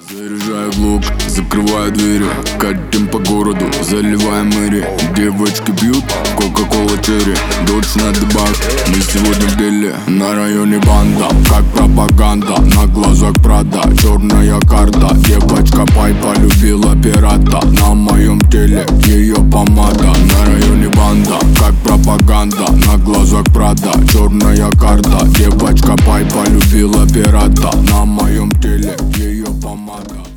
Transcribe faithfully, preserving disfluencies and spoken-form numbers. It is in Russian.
Заряжаю блок, закрываю двери, катим по городу, заливаем мэри. Девочки пьют кока-кола черри, дочь на дебаг, мы сегодня в деле. На районе банда, как пропаганда, на глазах Прада, черная карта. Девочка пай полюбила пирата, на моем теле ее помада. На районе банда, как пропаганда, на глазах Прада, черная карта. Девочка пай полюбила пирата, на моем теле ее помада.